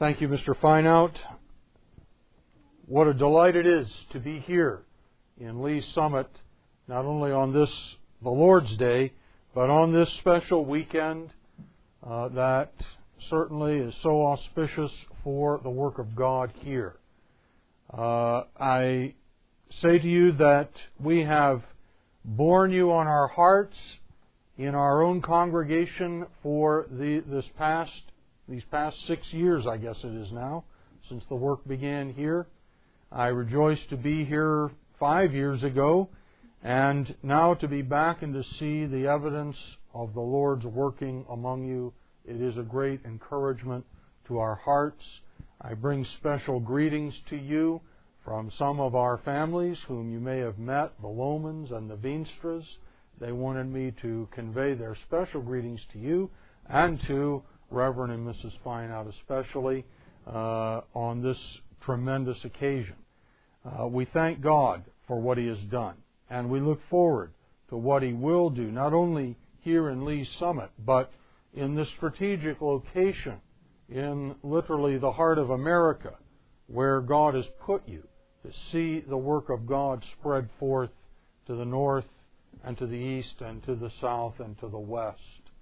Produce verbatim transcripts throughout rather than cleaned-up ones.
Thank you, Mister Fineout. What a delight it is to be here in Lee's Summit, not only on this, the Lord's Day, but on this special weekend uh, that certainly is so auspicious for the work of God here. Uh, I say to you that we have borne you on our hearts in our own congregation for the, this past, these past six years, I guess it is now, since the work began here. I rejoice to be here five years ago, and now to be back and to see the evidence of the Lord's working among you. It is a great encouragement to our hearts. I bring special greetings to you from some of our families whom you may have met, the Lomans and the Veenstras. They wanted me to convey their special greetings to you and to Reverend and Missus Fineout especially uh, on this tremendous occasion. Uh, we thank God for what He has done, and we look forward to what He will do, not only here in Lee's Summit, but in this strategic location in literally the heart of America, where God has put you to see the work of God spread forth to the north and to the east and to the south and to the west.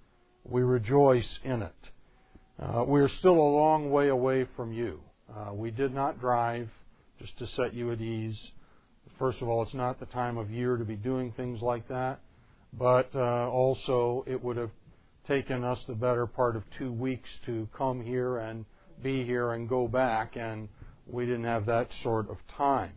We rejoice in it. Uh, we are still a long way away from you. Uh, we did not drive, just to set you at ease. First of all, it's not the time of year to be doing things like that, but uh, also it would have taken us the better part of two weeks to come here and be here and go back, and we didn't have that sort of time.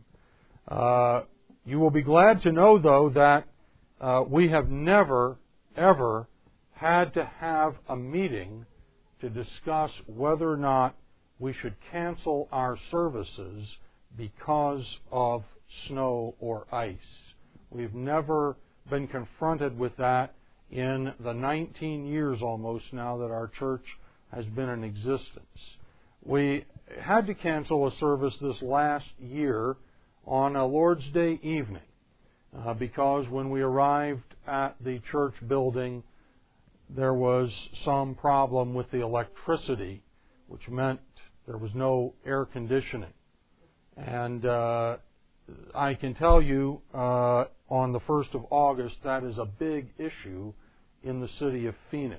Uh, you will be glad to know, though, that uh, we have never, ever had to have a meeting to discuss whether or not we should cancel our services because of snow or ice. We've never been confronted with that in the nineteen years almost now that our church has been in existence. We had to cancel a service this last year on a Lord's Day evening uh, because when we arrived at the church building, there was some problem with the electricity, which meant there was no air conditioning. And uh, I can tell you uh, on the first of August, that is a big issue in the city of Phoenix.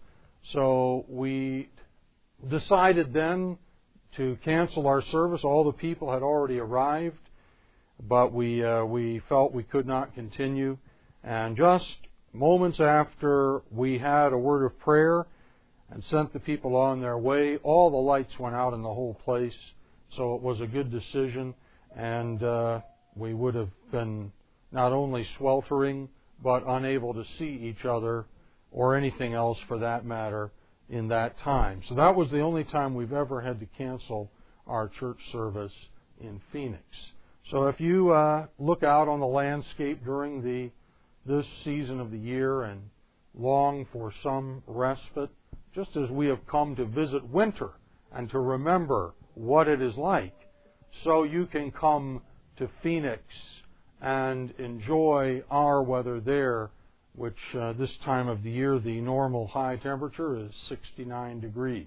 So we decided then to cancel our service. All the people had already arrived, but we uh, we felt we could not continue. And just moments after we had a word of prayer and sent the people on their way, all the lights went out in the whole place. So it was a good decision, and uh, we would have been not only sweltering, but unable to see each other or anything else for that matter in that time. So that was the only time we've ever had to cancel our church service in Phoenix. So if you uh, look out on the landscape during the this season of the year and long for some respite, just as we have come to visit winter and to remember what it is like, so you can come to Phoenix and enjoy our weather there, which uh, this time of the year the normal high temperature is sixty-nine degrees.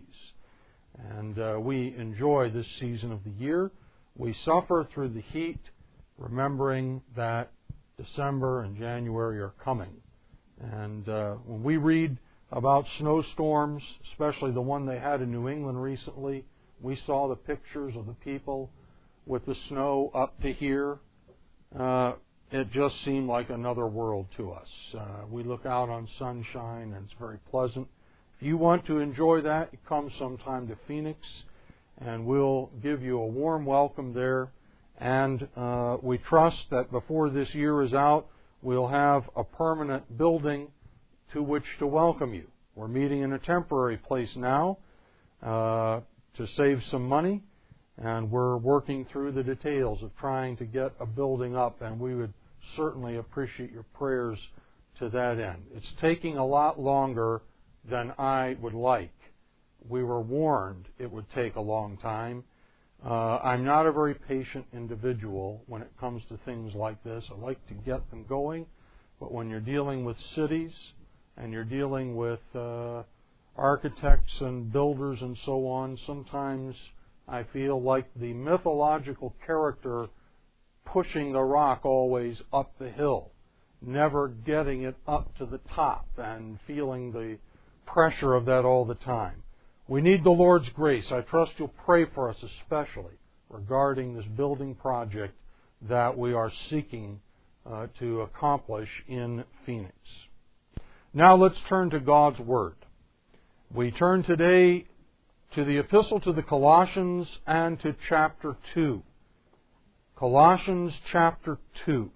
And uh, we enjoy this season of the year. We suffer through the heat, remembering that December and January are coming. And uh, when we read about snowstorms, especially the one they had in New England recently, we saw the pictures of the people with the snow up to here. Uh, it just seemed like another world to us. Uh, we look out on sunshine, and it's very pleasant. If you want to enjoy that, come sometime to Phoenix, and we'll give you a warm welcome there. And uh, we trust that before this year is out, we'll have a permanent building to which to welcome you. We're meeting in a temporary place now uh, to save some money, and we're working through the details of trying to get a building up, and we would certainly appreciate your prayers to that end. It's taking a lot longer than I would like. We were warned it would take a long time. Uh, I'm not a very patient individual when it comes to things like this. I like to get them going, but when you're dealing with cities and you're dealing with uh, architects and builders and so on, sometimes I feel like the mythological character pushing the rock always up the hill, never getting it up to the top and feeling the pressure of that all the time. We need the Lord's grace. I trust you'll pray for us especially regarding this building project that we are seeking uh, to accomplish in Phoenix. Now let's turn to God's Word. We turn today to the Epistle to the Colossians and to chapter two. Colossians chapter two.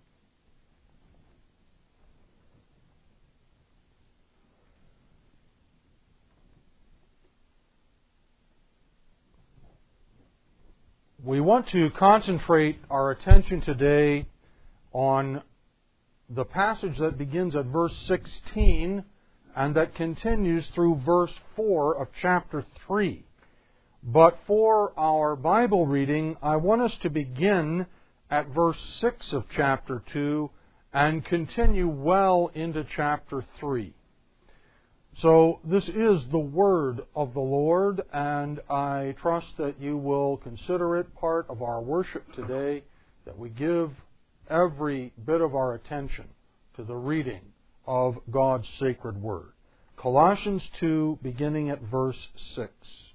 We want to concentrate our attention today on the passage that begins at verse sixteen and that continues through verse four of chapter three. But for our Bible reading, I want us to begin at verse six of chapter two and continue well into chapter three. So this is the word of the Lord, and I trust that you will consider it part of our worship today, that we give every bit of our attention to the reading of God's sacred word. Colossians two, beginning at verse six.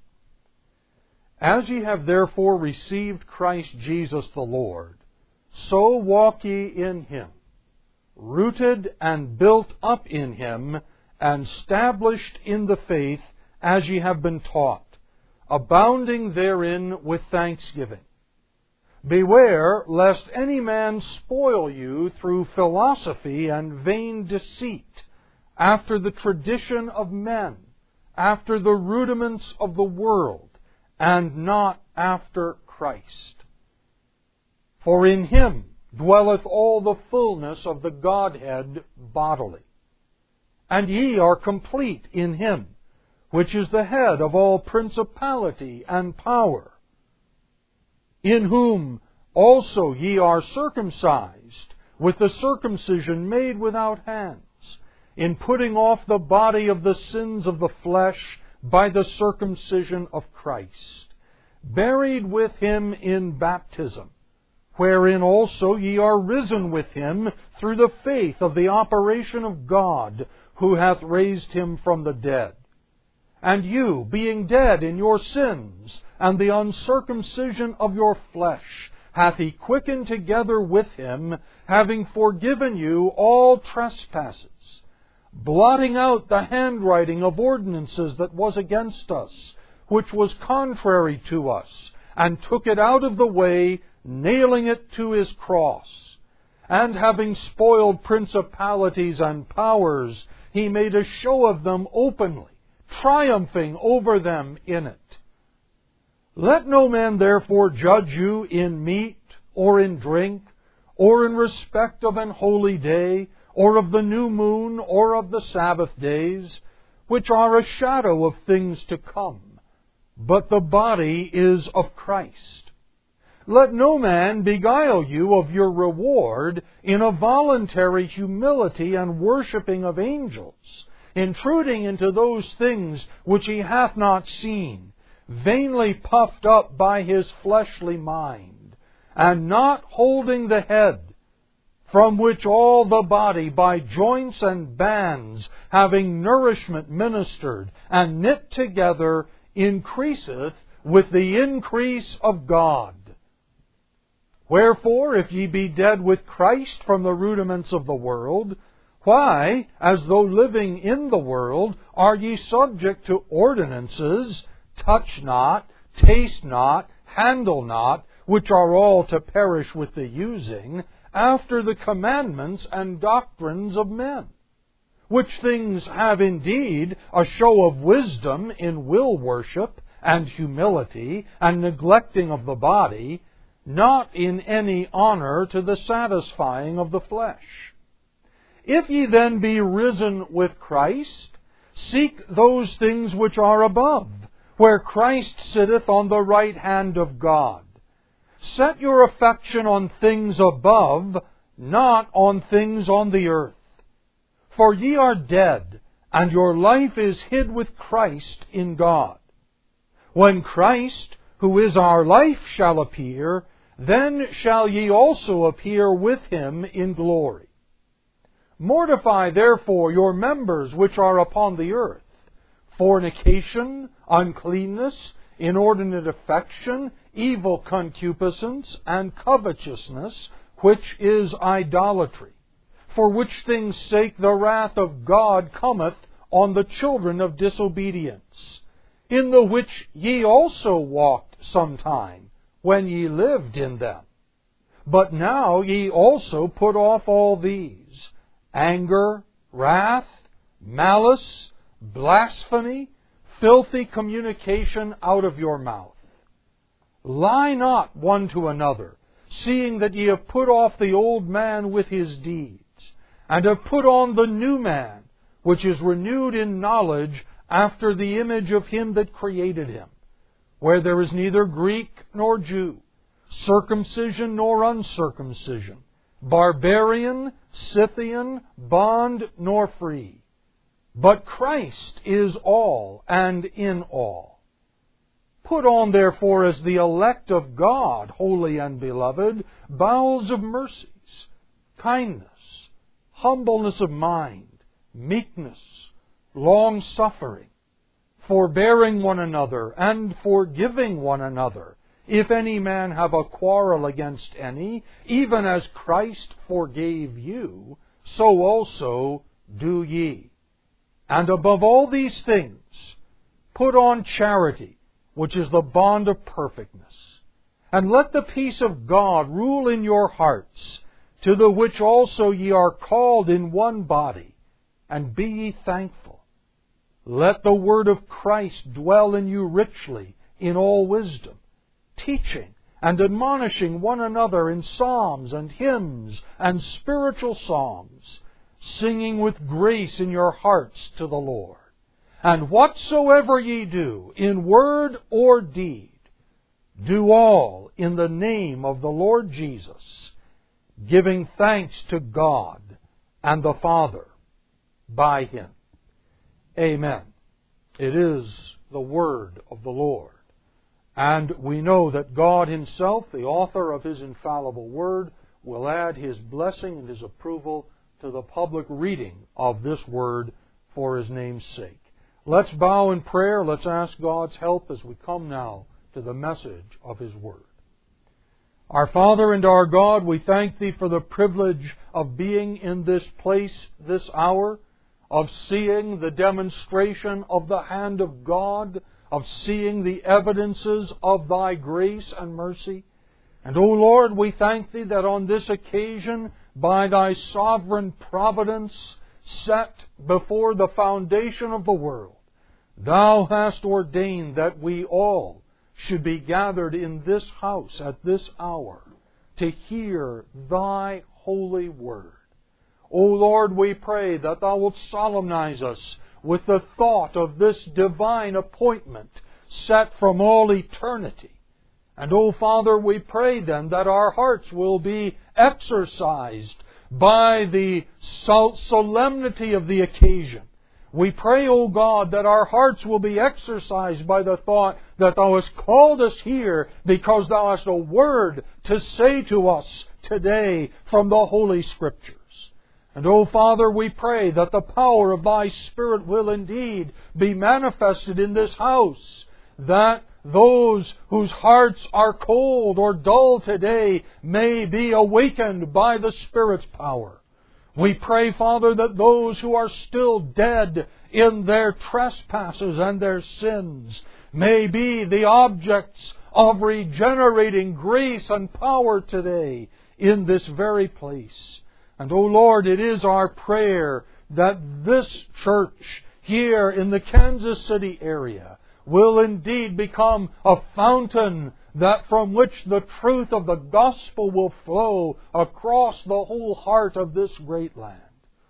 As ye have therefore received Christ Jesus the Lord, so walk ye in Him, rooted and built up in Him, and established in the faith as ye have been taught, abounding therein with thanksgiving. Beware lest any man spoil you through philosophy and vain deceit, after the tradition of men, after the rudiments of the world, and not after Christ. For in Him dwelleth all the fullness of the Godhead bodily. And ye are complete in Him, which is the head of all principality and power, in whom also ye are circumcised with the circumcision made without hands, in putting off the body of the sins of the flesh by the circumcision of Christ, buried with Him in baptism, wherein also ye are risen with Him through the faith of the operation of God, who hath raised Him from the dead. And you, being dead in your sins, and the uncircumcision of your flesh, hath He quickened together with Him, having forgiven you all trespasses, blotting out the handwriting of ordinances that was against us, which was contrary to us, and took it out of the way, nailing it to His cross. And having spoiled principalities and powers, He made a show of them openly, triumphing over them in it. Let no man therefore judge you in meat, or in drink, or in respect of an holy day, or of the new moon, or of the Sabbath days, which are a shadow of things to come, but the body is of Christ. Let no man beguile you of your reward in a voluntary humility and worshipping of angels, intruding into those things which he hath not seen, vainly puffed up by his fleshly mind, and not holding the head, from which all the body by joints and bands, having nourishment ministered and knit together, increaseth with the increase of God. Wherefore, if ye be dead with Christ from the rudiments of the world, why, as though living in the world, are ye subject to ordinances, touch not, taste not, handle not, which are all to perish with the using, after the commandments and doctrines of men? Which things have indeed a show of wisdom in will worship and humility and neglecting of the body, not in any honor to the satisfying of the flesh. If ye then be risen with Christ, seek those things which are above, where Christ sitteth on the right hand of God. Set your affection on things above, not on things on the earth. For ye are dead, and your life is hid with Christ in God. When Christ, who is our life, shall appear, then shall ye also appear with him in glory. Mortify therefore your members which are upon the earth, fornication, uncleanness, inordinate affection, evil concupiscence, and covetousness, which is idolatry. For which things' sake the wrath of God cometh on the children of disobedience, in the which ye also walked sometime, when ye lived in them. But now ye also put off all these: anger, wrath, malice, blasphemy, filthy communication out of your mouth. Lie not one to another, seeing that ye have put off the old man with his deeds, and have put on the new man, which is renewed in knowledge after the image of him that created him, where there is neither Greek nor Jew, circumcision nor uncircumcision, barbarian, Scythian, bond nor free. But Christ is all and in all. Put on therefore as the elect of God, holy and beloved, bowels of mercies, kindness, humbleness of mind, meekness, long-suffering, forbearing one another, and forgiving one another, if any man have a quarrel against any, even as Christ forgave you, so also do ye. And above all these things, put on charity, which is the bond of perfectness. And let the peace of God rule in your hearts, to the which also ye are called in one body, and be ye thankful. Let the word of Christ dwell in you richly in all wisdom, teaching and admonishing one another in psalms and hymns and spiritual songs, singing with grace in your hearts to the Lord. And whatsoever ye do, in word or deed, do all in the name of the Lord Jesus, giving thanks to God and the Father by Him. Amen. It is the word of the Lord. And we know that God Himself, the author of His infallible word, will add His blessing and His approval to the public reading of this word for His name's sake. Let's bow in prayer. Let's ask God's help as we come now to the message of His word. Our Father and our God, we thank Thee for the privilege of being in this place this hour, of seeing the demonstration of the hand of God, of seeing the evidences of Thy grace and mercy. And, O Lord, we thank Thee that on this occasion, by Thy sovereign providence set before the foundation of the world, Thou hast ordained that we all should be gathered in this house at this hour to hear Thy holy word. O Lord, we pray that Thou wilt solemnize us with the thought of this divine appointment set from all eternity. And, O Father, we pray then that our hearts will be exercised by the solemnity of the occasion. We pray, O God, that our hearts will be exercised by the thought that Thou hast called us here because Thou hast a word to say to us today from the Holy Scriptures. And, O Father, we pray that the power of Thy Spirit will indeed be manifested in this house, that those whose hearts are cold or dull today may be awakened by the Spirit's power. We pray, Father, that those who are still dead in their trespasses and their sins may be the objects of regenerating grace and power today in this very place. And, O Lord, it is our prayer that this church here in the Kansas City area will indeed become a fountain that from which the truth of the gospel will flow across the whole heart of this great land.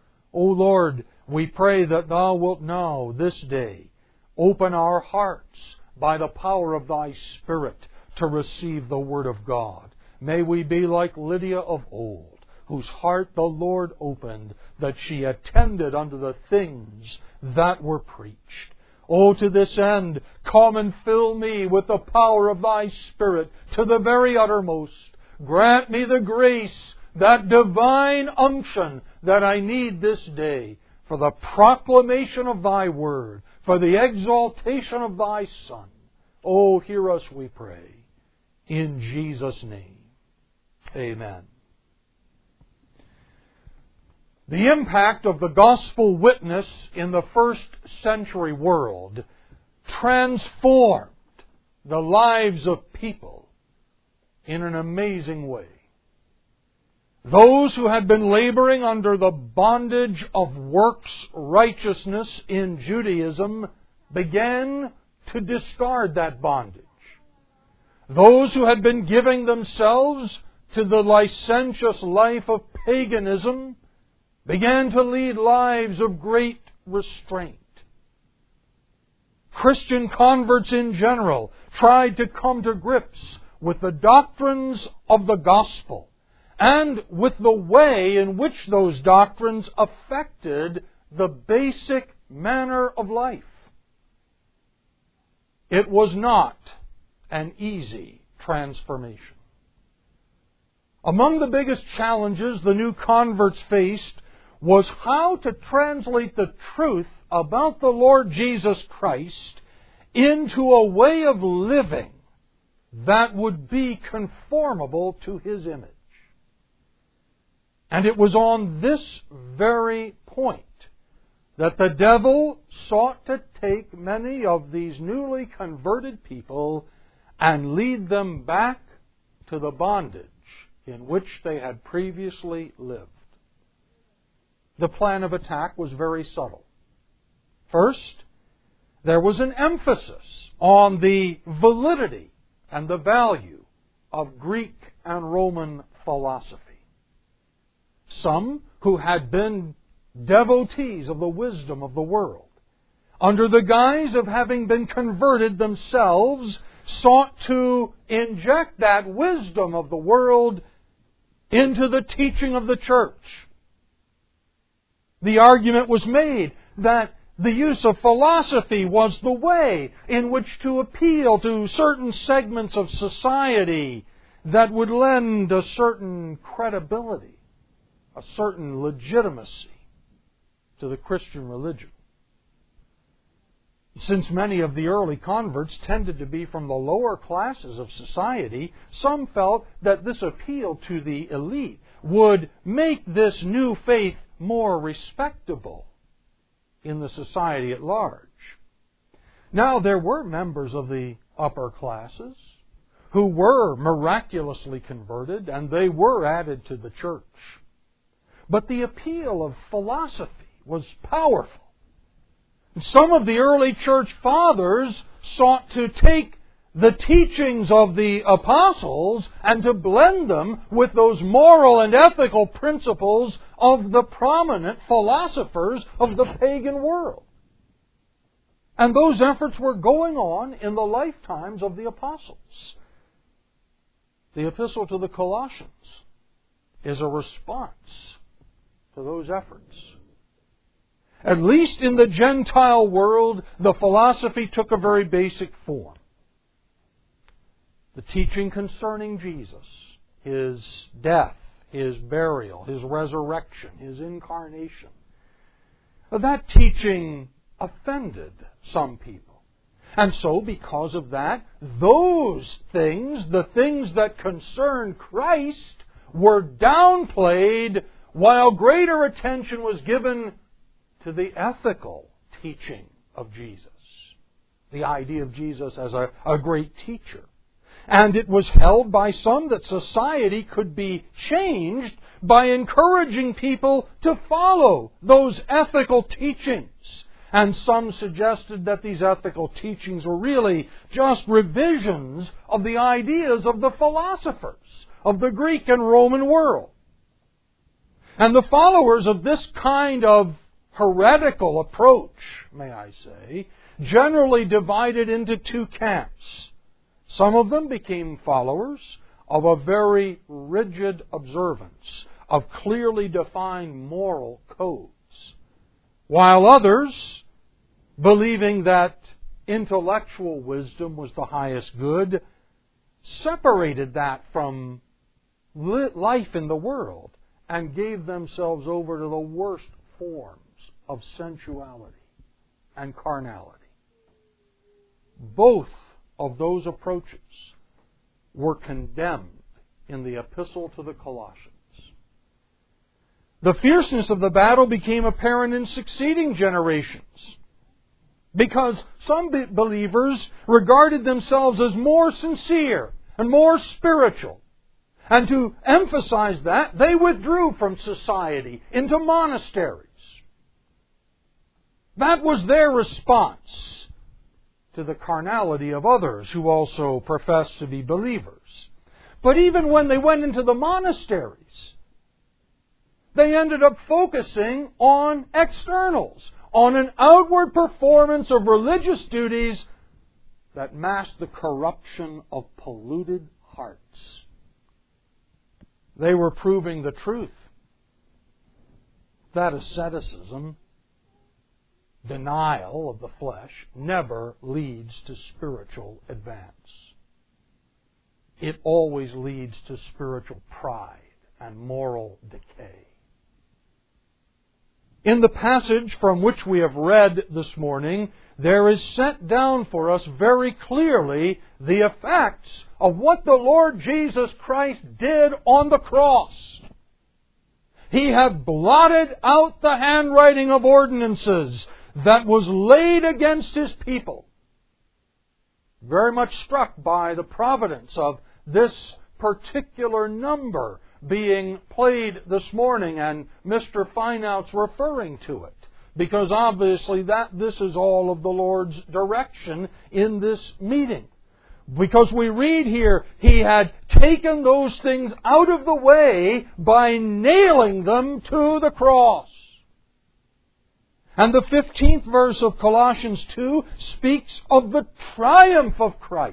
O Lord, we pray that Thou wilt now, this day, open our hearts by the power of Thy Spirit to receive the Word of God. May we be like Lydia of old, whose heart the Lord opened, that she attended unto the things that were preached. O to this end, come and fill me with the power of Thy Spirit to the very uttermost. Grant me the grace, that divine unction that I need this day for the proclamation of Thy Word, for the exaltation of Thy Son. O hear us, we pray. In Jesus' name, amen. The impact of the gospel witness in the first century world transformed the lives of people in an amazing way. Those who had been laboring under the bondage of works righteousness in Judaism began to discard that bondage. Those who had been giving themselves to the licentious life of paganism began to lead lives of great restraint. Christian converts in general tried to come to grips with the doctrines of the gospel and with the way in which those doctrines affected the basic manner of life. It was not an easy transformation. Among the biggest challenges the new converts faced was how to translate the truth about the Lord Jesus Christ into a way of living that would be conformable to His image. And it was on this very point that the devil sought to take many of these newly converted people and lead them back to the bondage in which they had previously lived. The plan of attack was very subtle. First, there was an emphasis on the validity and the value of Greek and Roman philosophy. Some who had been devotees of the wisdom of the world, under the guise of having been converted themselves, sought to inject that wisdom of the world into the teaching of the church. The argument was made that the use of philosophy was the way in which to appeal to certain segments of society that would lend a certain credibility, a certain legitimacy to the Christian religion. Since many of the early converts tended to be from the lower classes of society, some felt that this appeal to the elite would make this new faith more respectable in the society at large. Now, there were members of the upper classes who were miraculously converted, and they were added to the church. But the appeal of philosophy was powerful. Some of the early church fathers sought to take the teachings of the apostles and to blend them with those moral and ethical principles of the prominent philosophers of the pagan world. And those efforts were going on in the lifetimes of the apostles. The epistle to the Colossians is a response to those efforts. At least in the Gentile world, the philosophy took a very basic form. The teaching concerning Jesus, His death, His burial, His resurrection, His incarnation. That teaching offended some people. And so, because of that, those things, the things that concern Christ, were downplayed while greater attention was given to the ethical teaching of Jesus. The idea of Jesus as a, a great teacher. And it was held by some that society could be changed by encouraging people to follow those ethical teachings. And some suggested that these ethical teachings were really just revisions of the ideas of the philosophers of the Greek and Roman world. And the followers of this kind of heretical approach, may I say, generally divided into two camps. Some of them became followers of a very rigid observance of clearly defined moral codes, while others, believing that intellectual wisdom was the highest good, separated that from life in the world and gave themselves over to the worst forms of sensuality and carnality. Both of those approaches were condemned in the epistle to the Colossians. The fierceness of the battle became apparent in succeeding generations, because some believers regarded themselves as more sincere and more spiritual. And to emphasize that, they withdrew from society into monasteries. That was their response to the carnality of others who also professed to be believers. But even when they went into the monasteries, they ended up focusing on externals, on an outward performance of religious duties that masked the corruption of polluted hearts. They were proving the truth that asceticism, denial of the flesh, never leads to spiritual advance. It always leads to spiritual pride and moral decay. In the passage from which we have read this morning, there is set down for us very clearly the effects of what the Lord Jesus Christ did on the cross. He had blotted out the handwriting of ordinances that was laid against His people. Very much struck by the providence of this particular number being played this morning, and Mister Fineout's referring to it, because obviously that this is all of the Lord's direction in this meeting. Because we read here, He had taken those things out of the way by nailing them to the cross. And the fifteenth verse of Colossians two speaks of the triumph of Christ.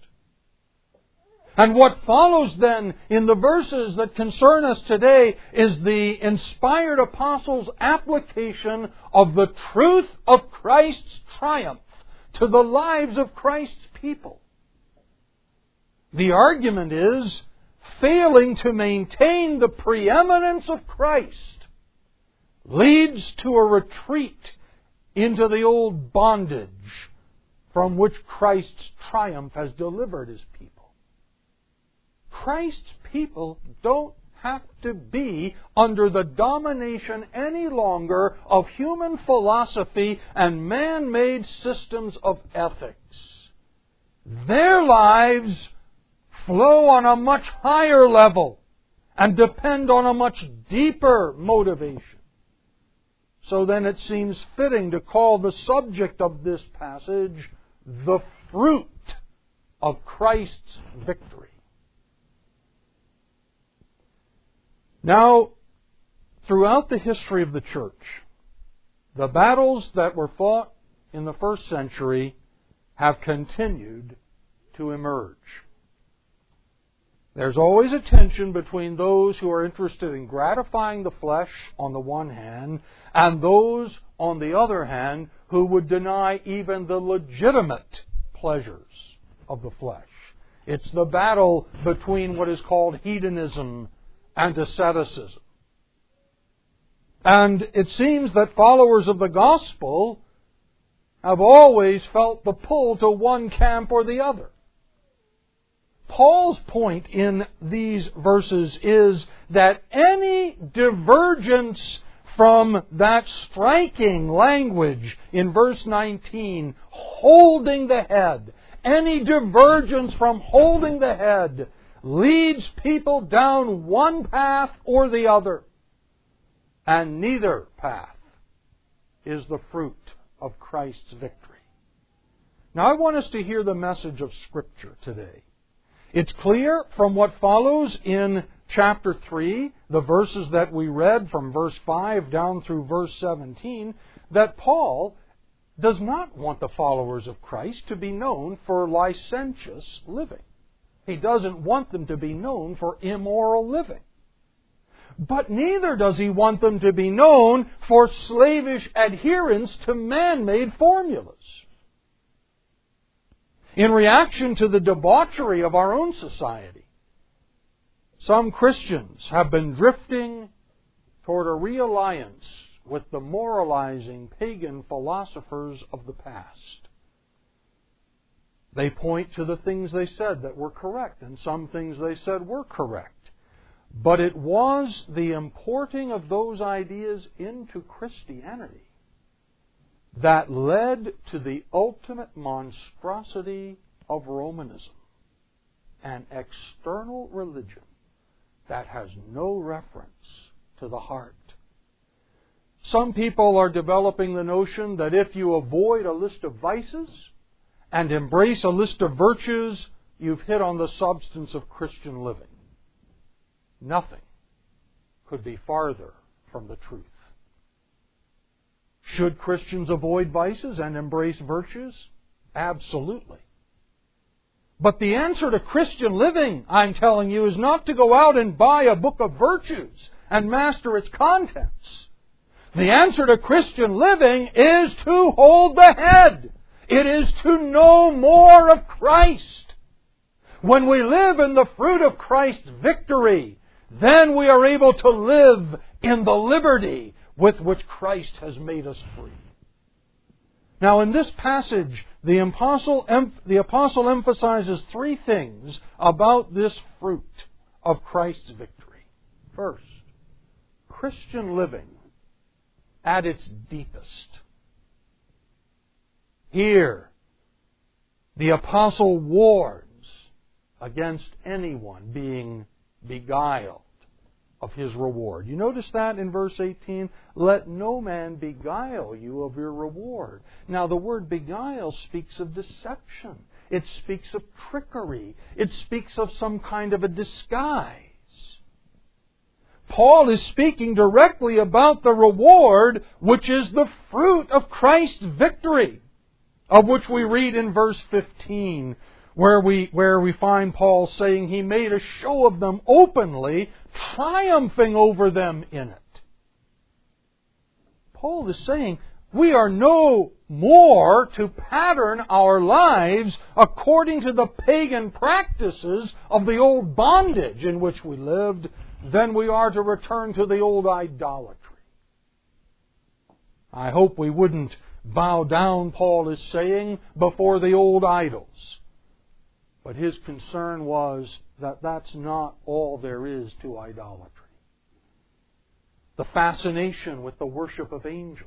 And what follows then in the verses that concern us today is the inspired apostle's application of the truth of Christ's triumph to the lives of Christ's people. The argument is, failing to maintain the preeminence of Christ leads to a retreat into the old bondage from which Christ's triumph has delivered His people. Christ's people don't have to be under the domination any longer of human philosophy and man-made systems of ethics. Their lives flow on a much higher level and depend on a much deeper motivation. So then it seems fitting to call the subject of this passage the fruit of Christ's victory. Now, throughout the history of the church, the battles that were fought in the first century have continued to emerge. There's always a tension between those who are interested in gratifying the flesh on the one hand, and those, on the other hand, who would deny even the legitimate pleasures of the flesh. It's the battle between what is called hedonism and asceticism. And it seems that followers of the gospel have always felt the pull to one camp or the other. Paul's point in these verses is that any divergence from that striking language in verse nineteen, holding the head, any divergence from holding the head leads people down one path or the other. And neither path is the fruit of Christ's victory. Now I want us to hear the message of Scripture today. It's clear from what follows in chapter three, the verses that we read from verse five down through verse seventeen, that Paul does not want the followers of Christ to be known for licentious living. He doesn't want them to be known for immoral living. But neither does He want them to be known for slavish adherence to man-made formulas. In reaction to the debauchery of our own society, some Christians have been drifting toward a realliance with the moralizing pagan philosophers of the past. They point to the things they said that were correct, and some things they said were correct. But it was the importing of those ideas into Christianity that led to the ultimate monstrosity of Romanism, an external religion that has no reference to the heart. Some people are developing the notion that if you avoid a list of vices and embrace a list of virtues, you've hit on the substance of Christian living. Nothing could be farther from the truth. Should Christians avoid vices and embrace virtues? Absolutely. But the answer to Christian living, I'm telling you, is not to go out and buy a book of virtues and master its contents. The answer to Christian living is to hold the head. It is to know more of Christ. When we live in the fruit of Christ's victory, then we are able to live in the liberty with which Christ has made us free. Now, in this passage, the apostle, the apostle emphasizes three things about this fruit of Christ's victory. First, Christian living at its deepest. Here, the apostle warns against anyone being beguiled of his reward. You notice that in verse eighteen? Let no man beguile you of your reward. Now, the word beguile speaks of deception. It speaks of trickery. It speaks of some kind of a disguise. Paul is speaking directly about the reward, which is the fruit of Christ's victory, of which we read in verse fifteen, where we, where we find Paul saying he made a show of them openly, triumphing over them in it. Paul is saying we are no more to pattern our lives according to the pagan practices of the old bondage in which we lived than we are to return to the old idolatry. I hope we wouldn't bow down, Paul is saying, before the old idols. But his concern was that that's not all there is to idolatry. The fascination with the worship of angels.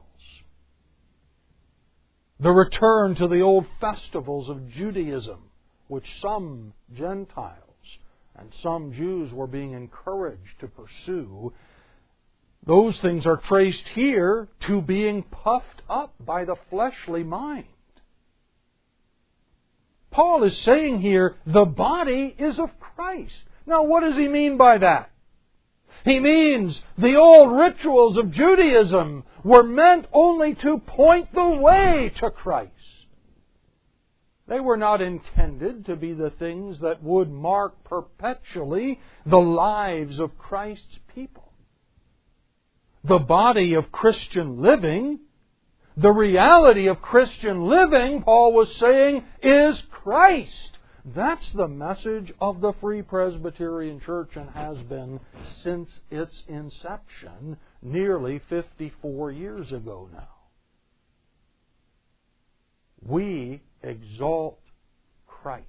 The return to the old festivals of Judaism, which some Gentiles and some Jews were being encouraged to pursue. Those things are traced here to being puffed up by the fleshly mind. Paul is saying here, the body is of Christ. Now, what does he mean by that? He means the old rituals of Judaism were meant only to point the way to Christ. They were not intended to be the things that would mark perpetually the lives of Christ's people. The body of Christian living, the reality of Christian living, Paul was saying, is Christ. That's the message of the Free Presbyterian Church and has been since its inception nearly fifty-four years ago now. We exalt Christ.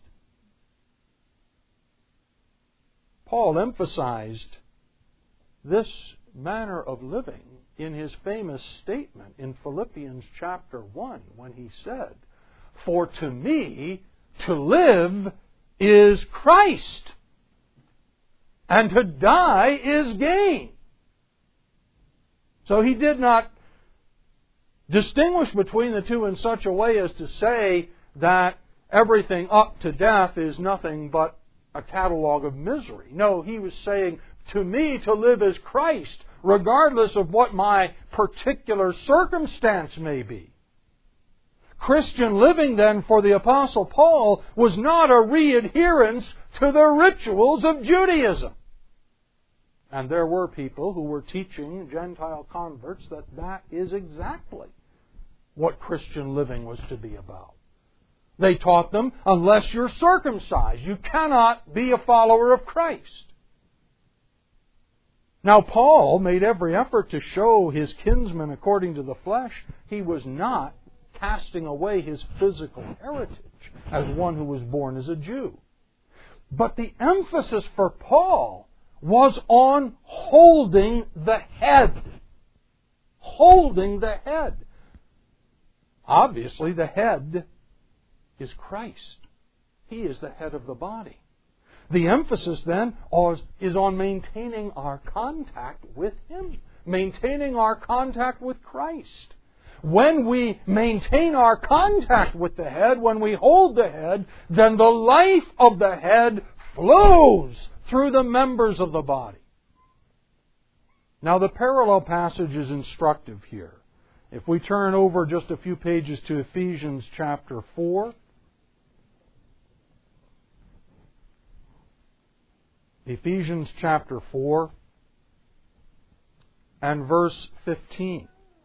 Paul emphasized this manner of living in his famous statement in Philippians chapter one when he said, "For to me to live is Christ, and to die is gain." So he did not distinguish between the two in such a way as to say that everything up to death is nothing but a catalog of misery. No, he was saying, to me to live is Christ, regardless of what my particular circumstance may be. Christian living, then, for the Apostle Paul was not a readherence to the rituals of Judaism. And there were people who were teaching Gentile converts that that is exactly what Christian living was to be about. They taught them, unless you're circumcised, you cannot be a follower of Christ. Now, Paul made every effort to show his kinsmen according to the flesh he was not casting away his physical heritage as one who was born as a Jew. But the emphasis for Paul was on holding the head. Holding the head. Obviously, the head is Christ. He is the head of the body. The emphasis then is on maintaining our contact with Him. Maintaining our contact with Christ. When we maintain our contact with the head, when we hold the head, then the life of the head flows through the members of the body. Now, the parallel passage is instructive here. If we turn over just a few pages to Ephesians chapter four. Ephesians chapter four and verse fifteen.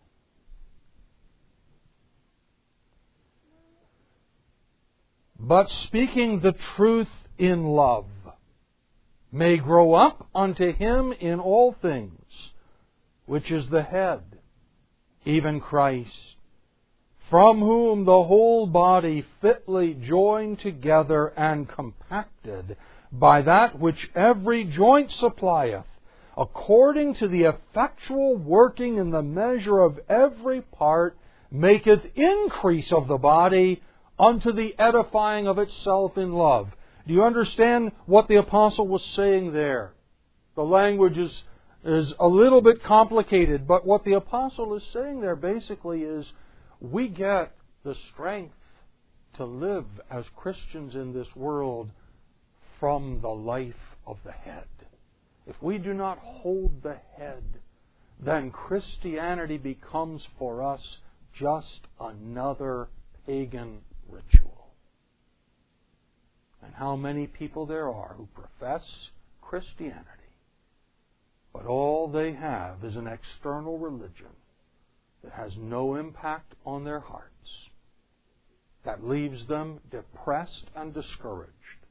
But speaking the truth in love may grow up unto Him in all things, which is the head, even Christ, from whom the whole body fitly joined together and compacted by that which every joint supplieth, according to the effectual working in the measure of every part, maketh increase of the body unto the edifying of itself in love. Do you understand what the apostle was saying there? The language is, is a little bit complicated, but what the apostle is saying there basically is we get the strength to live as Christians in this world from the life of the head. If we do not hold the head, then Christianity becomes for us just another pagan ritual. And how many people there are who profess Christianity, but all they have is an external religion that has no impact on their hearts, that leaves them depressed and discouraged.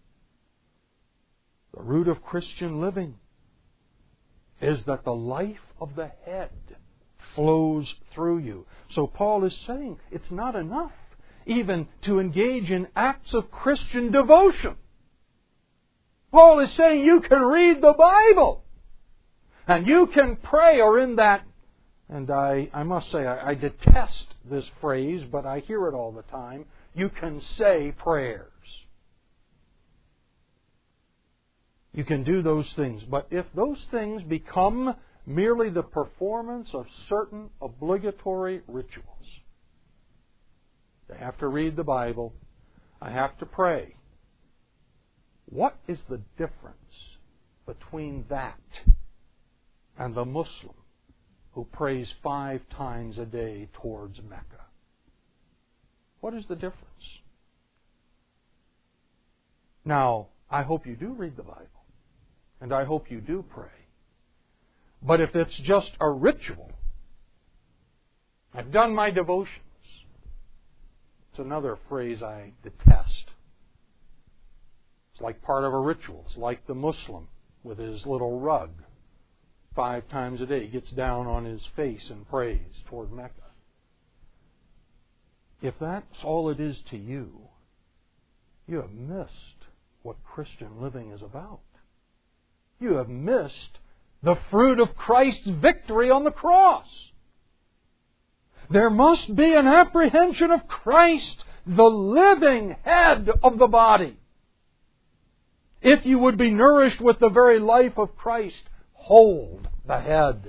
The root of Christian living is that the life of the head flows through you. So Paul is saying it's not enough even to engage in acts of Christian devotion. Paul is saying you can read the Bible and you can pray, or in that, and I, I must say I, I detest this phrase, but I hear it all the time, you can say prayers. You can do those things. But if those things become merely the performance of certain obligatory rituals, I have to read the Bible, I have to pray. What is the difference between that and the Muslim who prays five times a day towards Mecca? What is the difference? Now, I hope you do read the Bible. And I hope you do pray. But if it's just a ritual, I've done my devotions. It's another phrase I detest. It's like part of a ritual. It's like the Muslim with his little rug. Five times a day he gets down on his face and prays toward Mecca. If that's all it is to you, you have missed what Christian living is about. You have missed the fruit of Christ's victory on the cross. There must be an apprehension of Christ, the living head of the body. If you would be nourished with the very life of Christ, hold the head.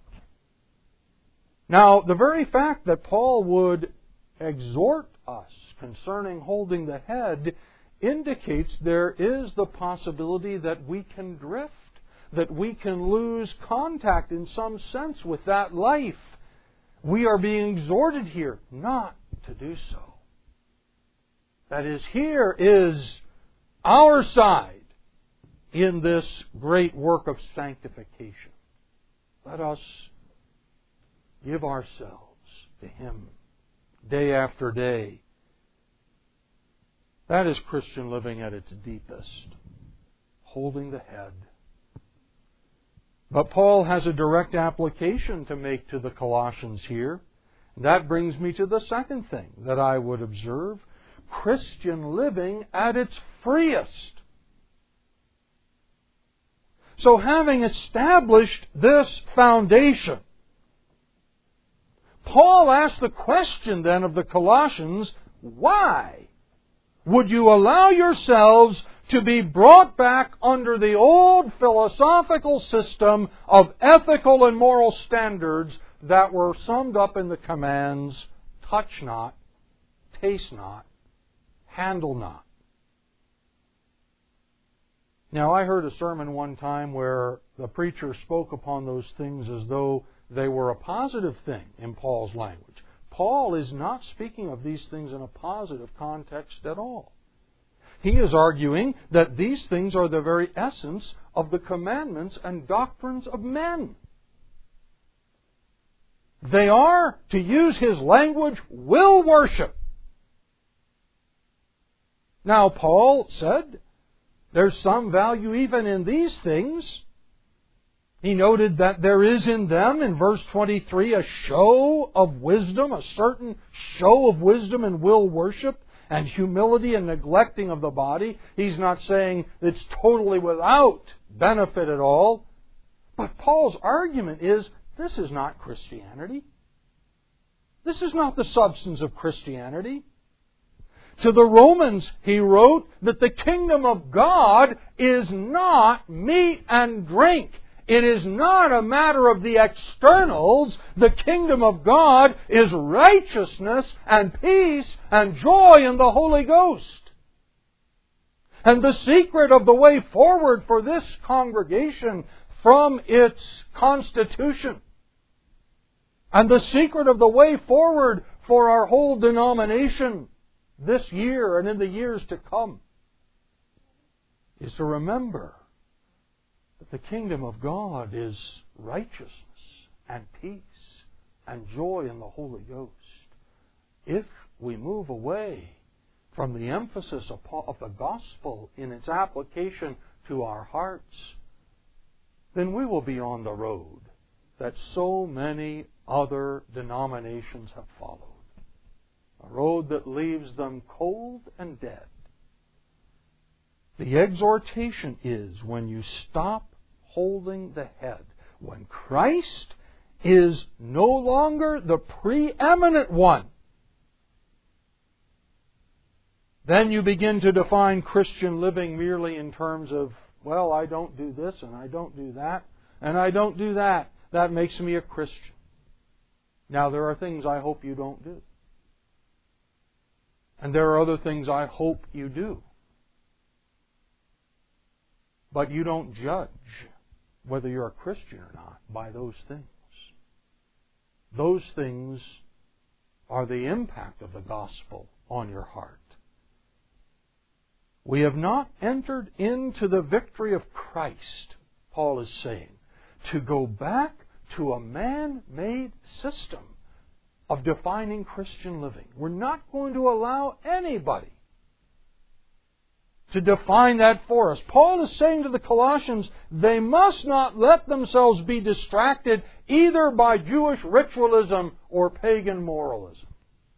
Now, the very fact that Paul would exhort us concerning holding the head indicates there is the possibility that we can drift, that we can lose contact in some sense with that life. We are being exhorted here not to do so. That is, here is our side in this great work of sanctification. Let us give ourselves to Him day after day. That is Christian living at its deepest, holding the head. But Paul has a direct application to make to the Colossians here. That brings me to the second thing that I would observe. Christian living at its freest. So having established this foundation, Paul asks the question then of the Colossians, why would you allow yourselves to be brought back under the old philosophical system of ethical and moral standards that were summed up in the commands, touch not, taste not, handle not? Now, I heard a sermon one time where the preacher spoke upon those things as though they were a positive thing in Paul's language. Paul is not speaking of these things in a positive context at all. He is arguing that these things are the very essence of the commandments and doctrines of men. They are, to use his language, will worship. Now, Paul said there's some value even in these things. He noted that there is in them, in verse twenty-three, a show of wisdom, a certain show of wisdom and will worship, and humility and neglecting of the body. He's not saying it's totally without benefit at all. But Paul's argument is, this is not Christianity. This is not the substance of Christianity. To the Romans, he wrote that the kingdom of God is not meat and drink. It is not a matter of the externals. The kingdom of God is righteousness and peace and joy in the Holy Ghost. And the secret of the way forward for this congregation from its constitution, and the secret of the way forward for our whole denomination this year and in the years to come, is to remember that the kingdom of God is righteousness and peace and joy in the Holy Ghost. If we move away from the emphasis of the gospel in its application to our hearts, then we will be on the road that so many other denominations have followed. A road that leaves them cold and dead. The exhortation is, when you stop holding the head, when Christ is no longer the preeminent one, then you begin to define Christian living merely in terms of, well, I don't do this and I don't do that and I don't do that. That makes me a Christian. Now, there are things I hope you don't do. And there are other things I hope you do. But you don't judge whether you're a Christian or not by those things. Those things are the impact of the gospel on your heart. We have not entered into the victory of Christ, Paul is saying, to go back to a man-made system of defining Christian living. We're not going to allow anybody to define that for us. Paul is saying to the Colossians, they must not let themselves be distracted either by Jewish ritualism or pagan moralism.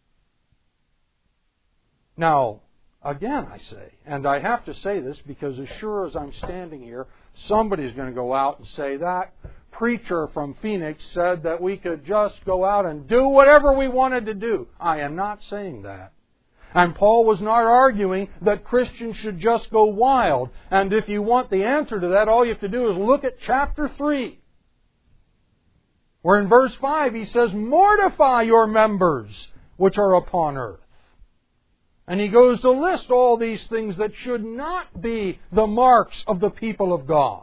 Now, again I say, and I have to say this because as sure as I'm standing here, somebody's going to go out and say that preacher from Phoenix said that we could just go out and do whatever we wanted to do. I am not saying that. And Paul was not arguing that Christians should just go wild. And if you want the answer to that, all you have to do is look at chapter three. Where in verse five he says, mortify your members which are upon earth. And he goes to list all these things that should not be the marks of the people of God.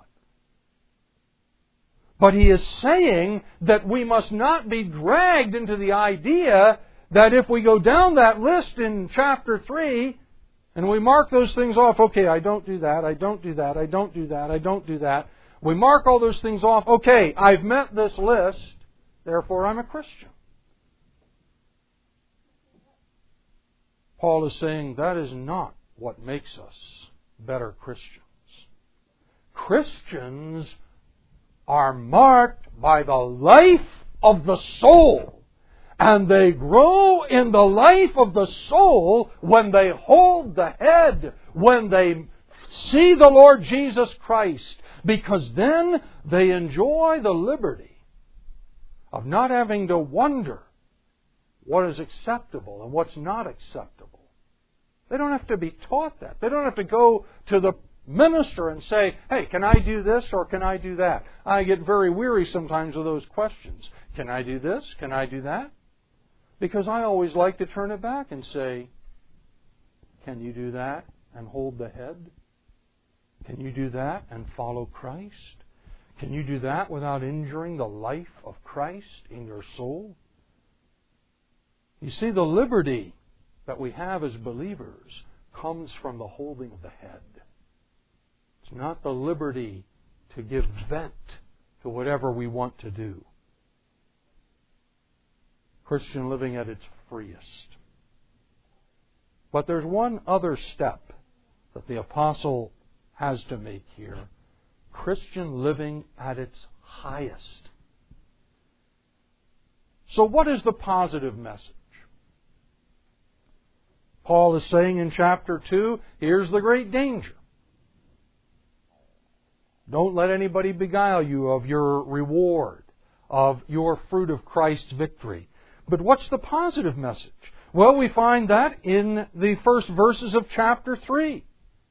But he is saying that we must not be dragged into the idea that if we go down that list in chapter three And we mark those things off. Okay, I don't do that, I don't do that, I don't do that, I don't do that. We mark all those things off. Okay, I've met this list, therefore I'm a Christian. Paul is saying that is not what makes us better Christians. Christians are marked by the life of the soul. And they grow in the life of the soul when they hold the head, when they see the Lord Jesus Christ, because then they enjoy the liberty of not having to wonder what is acceptable and what's not acceptable. They don't have to be taught that. They don't have to go to the minister and say, hey, can I do this or can I do that? I get very weary sometimes of those questions. Can I do this? Can I do that? Because I always like to turn it back and say, can you do that and hold the head? Can you do that and follow Christ? Can you do that without injuring the life of Christ in your soul? You see, the liberty that we have as believers comes from the holding of the head. It's not the liberty to give vent to whatever we want to do. Christian living at its freest. But there's one other step that the apostle has to make here. Christian living at its highest. So what is the positive message? Paul is saying in chapter two, here's the great danger. Don't let anybody beguile you of your reward, of your fruit of Christ's victory. But what's the positive message? Well, we find that in the first verses of chapter three.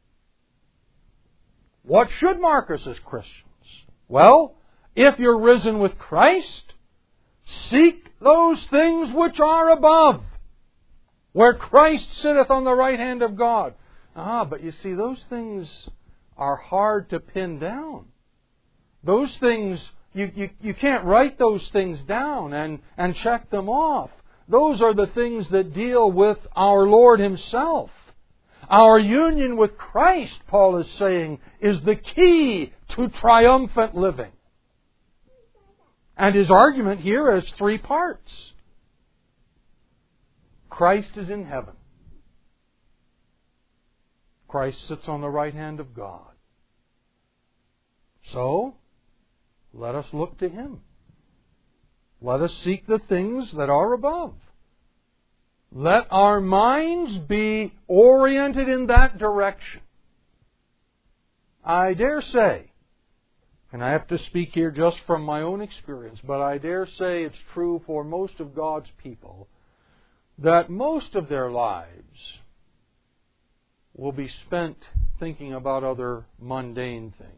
What should mark us as Christians? Well, if you're risen with Christ, seek those things which are above, where Christ sitteth on the right hand of God. Ah, but you see, those things are hard to pin down. Those things, you, you, you can't write those things down and, and check them off. Those are the things that deal with our Lord Himself. Our union with Christ, Paul is saying, is the key to triumphant living. And his argument here has three parts. Christ is in heaven. Christ sits on the right hand of God. So, let us look to Him. Let us seek the things that are above. Let our minds be oriented in that direction. I dare say, and I have to speak here just from my own experience, but I dare say it's true for most of God's people, that most of their lives will be spent thinking about other mundane things.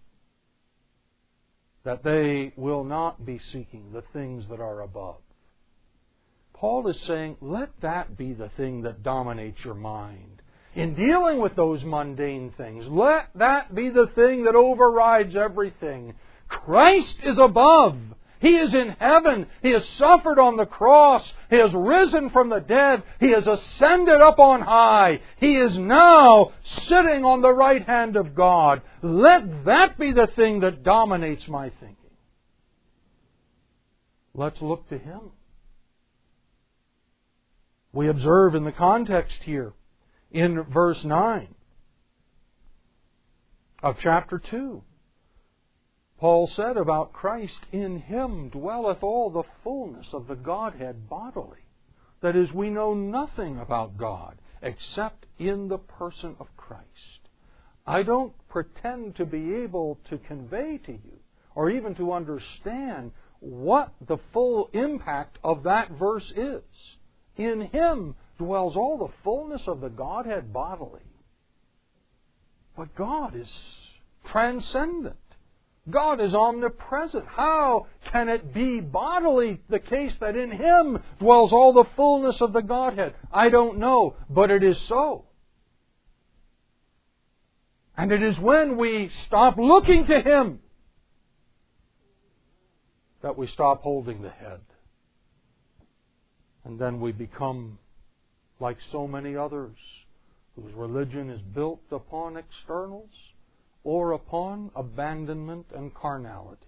That they will not be seeking the things that are above. Paul is saying, let that be the thing that dominates your mind. In dealing with those mundane things, let that be the thing that overrides everything. Christ is above. He is in heaven. He has suffered on the cross. He has risen from the dead. He has ascended up on high. He is now sitting on the right hand of God. Let that be the thing that dominates my thinking. Let's look to Him. We observe in the context here, in verse nine of chapter two, Paul said about Christ, in Him dwelleth all the fullness of the Godhead bodily. That is, we know nothing about God except in the person of Christ. I don't pretend to be able to convey to you, or even to understand, what the full impact of that verse is. In Him dwells all the fullness of the Godhead bodily. But God is transcendent. God is omnipresent. How can it be bodily the case that in Him dwells all the fullness of the Godhead? I don't know, but it is so. And it is when we stop looking to Him that we stop holding the head. And then we become like so many others whose religion is built upon externals or upon abandonment and carnality.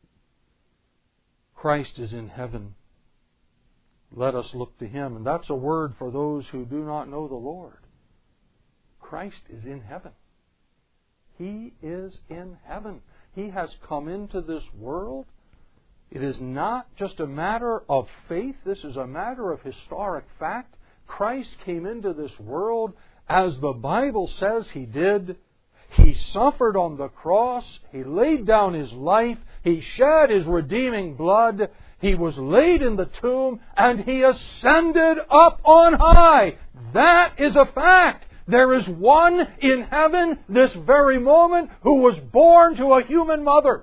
Christ is in heaven. Let us look to Him. And that's a word for those who do not know the Lord. Christ is in heaven. He is in heaven. He has come into this world. It is not just a matter of faith. This is a matter of historic fact. Christ came into this world as the Bible says He did. He suffered on the cross. He laid down His life. He shed His redeeming blood. He was laid in the tomb, and He ascended up on high. That is a fact. There is one in heaven this very moment who was born to a human mother.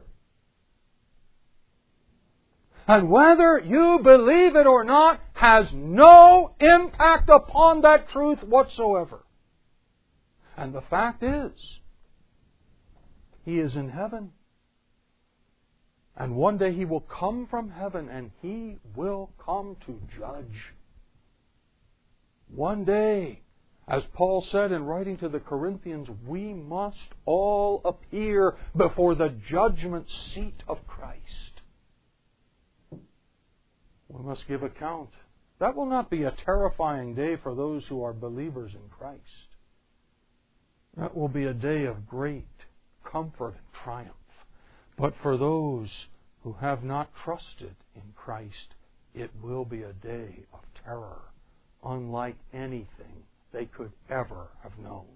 And whether you believe it or not has no impact upon that truth whatsoever. And the fact is, He is in heaven. And one day He will come from heaven and He will come to judge. One day, as Paul said in writing to the Corinthians, we must all appear before the judgment seat of Christ. We must give account. That will not be a terrifying day for those who are believers in Christ. That will be a day of great comfort and triumph. But for those who have not trusted in Christ, it will be a day of terror, unlike anything they could ever have known.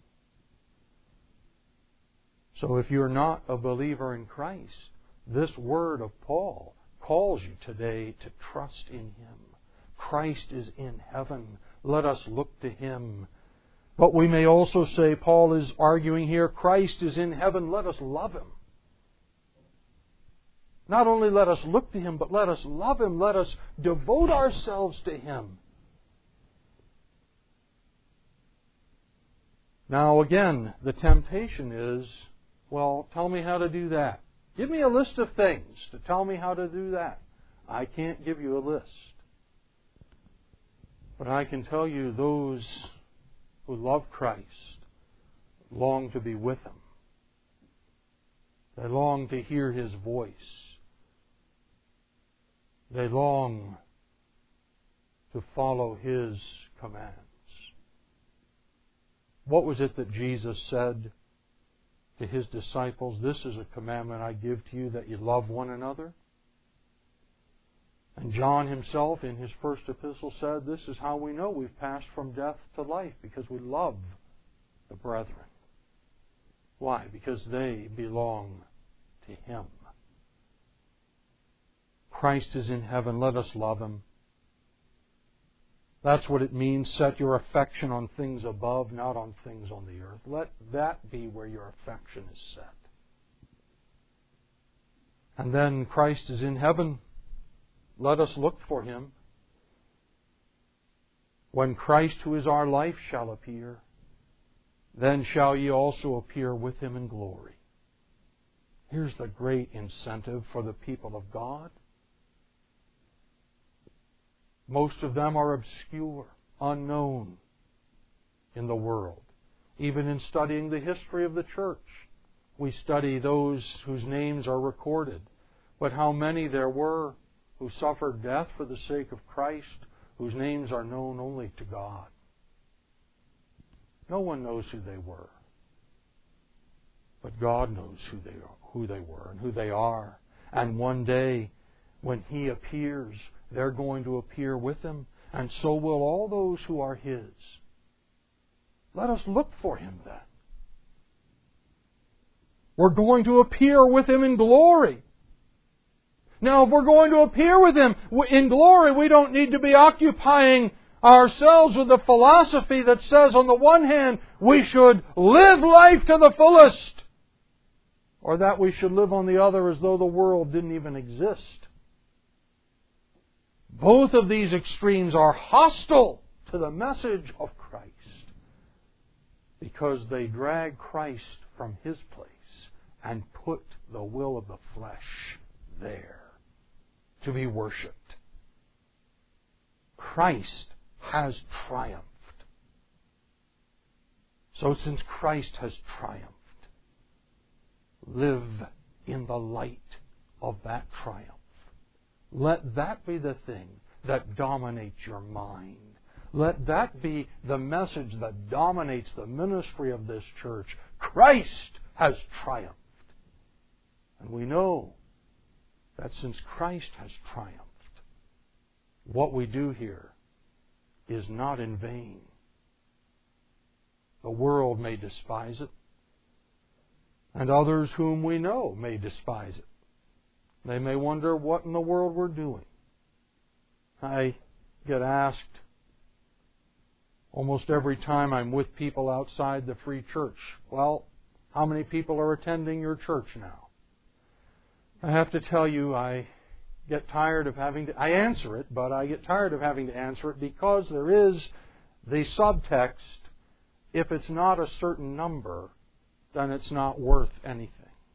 So if you're not a believer in Christ, this word of Paul calls you today to trust in Him. Christ is in heaven. Let us look to Him. But we may also say, Paul is arguing here, Christ is in heaven. Let us love Him. Not only let us look to Him, but let us love Him. Let us devote ourselves to Him. Now again, the temptation is, well, tell me how to do that. Give me a list of things to tell me how to do that. I can't give you a list. But I can tell you those who love Christ long to be with Him. They long to hear His voice. They long to follow His commands. What was it that Jesus said to His disciples? This is a commandment I give to you, that you love one another. And John himself in his first epistle said, this is how we know we've passed from death to life, because we love the brethren. Why? Because they belong to Him. Christ is in heaven. Let us love Him. That's what it means. Set your affection on things above, not on things on the earth. Let that be where your affection is set. And then Christ is in heaven. Let us look for Him. When Christ, who is our life, shall appear, then shall ye also appear with Him in glory. Here's the great incentive for the people of God. Most of them are obscure, unknown in the world. Even in studying the history of the church, we study those whose names are recorded. But how many there were who suffered death for the sake of Christ, whose names are known only to God. No one knows who they were. But God knows who they are, who they were and who they are. And one day, when He appears, they're going to appear with Him, and so will all those who are His. Let us look for Him then. We're going to appear with Him in glory. Now, if we're going to appear with Him in glory, we don't need to be occupying ourselves with the philosophy that says, on the one hand, we should live life to the fullest, or that we should live on the other as though the world didn't even exist. Both of these extremes are hostile to the message of Christ, because they drag Christ from His place and put the will of the flesh there to be worshipped. Christ has triumphed. So since Christ has triumphed, live in the light of that triumph. Let that be the thing that dominates your mind. Let that be the message that dominates the ministry of this church. Christ has triumphed. And we know that since Christ has triumphed, what we do here is not in vain. The world may despise it, and others whom we know may despise it. They may wonder what in the world we're doing. I get asked almost every time I'm with people outside the Free Church, well, how many people are attending your church now? I have to tell you, I get tired of having to, I answer it, but I get tired of having to answer it because there is the subtext, if it's not a certain number, then it's not worth anything.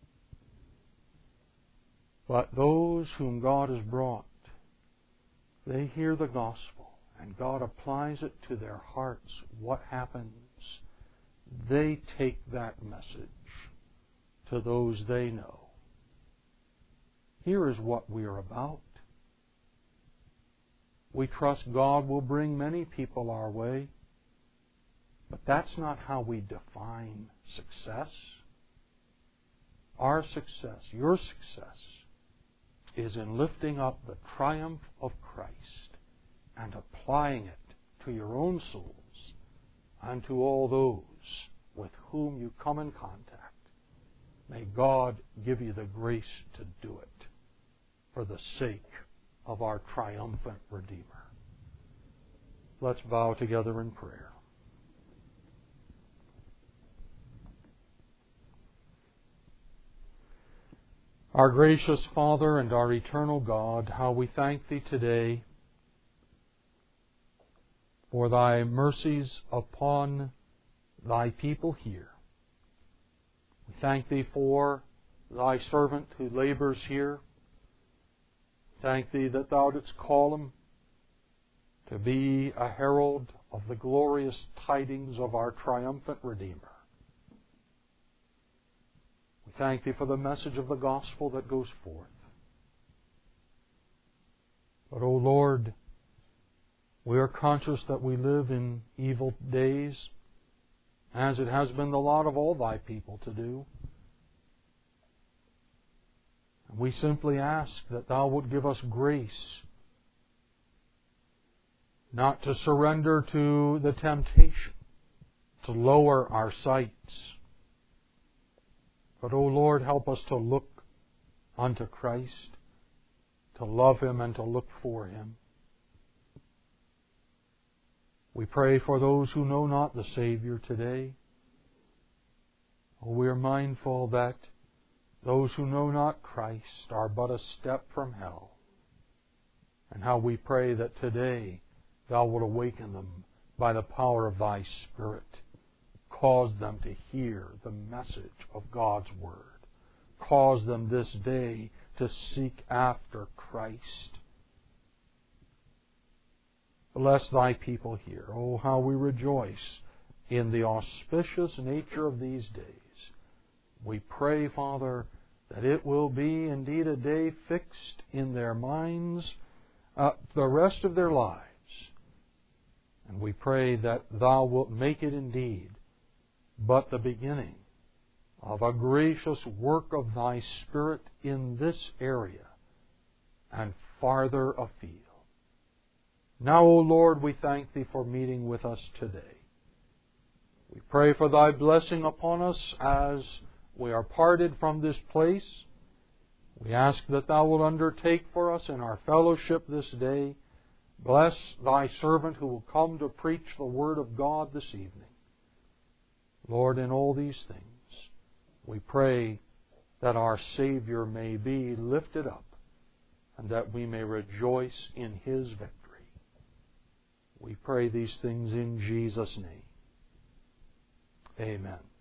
But those whom God has brought, they hear the gospel, and God applies it to their hearts. What happens? They take that message to those they know. Here is what we are about. We trust God will bring many people our way, but that's not how we define success. Our success, your success, is in lifting up the triumph of Christ and applying it to your own souls and to all those with whom you come in contact. May God give you the grace to do it for the sake of our triumphant Redeemer. Let's bow together in prayer. Our gracious Father and our eternal God, how we thank Thee today for Thy mercies upon Thy people here. We thank Thee for Thy servant who labors here. Thank Thee that Thou didst call him to be a herald of the glorious tidings of our triumphant Redeemer. We thank Thee for the message of the gospel that goes forth. But, O Lord, we are conscious that we live in evil days, as it has been the lot of all Thy people to do. And we simply ask that Thou would give us grace not to surrender to the temptation to lower our sights. But, O Lord, help us to look unto Christ, to love Him and to look for Him. We pray for those who know not the Savior today. Oh, we are mindful that those who know not Christ are but a step from hell. And how we pray that today Thou wilt awaken them by the power of Thy Spirit. Cause them to hear the message of God's Word. Cause them this day to seek after Christ. Bless Thy people here. Oh, how we rejoice in the auspicious nature of these days. We pray, Father, that it will be indeed a day fixed in their minds uh, the rest of their lives. And we pray that Thou wilt make it indeed but the beginning of a gracious work of Thy Spirit in this area and farther afield. Now, O Lord, we thank Thee for meeting with us today. We pray for Thy blessing upon us as we are parted from this place. We ask that Thou wilt undertake for us in our fellowship this day. Bless Thy servant who will come to preach the Word of God this evening. Lord, in all these things, we pray that our Savior may be lifted up and that we may rejoice in His victory. We pray these things in Jesus' name. Amen.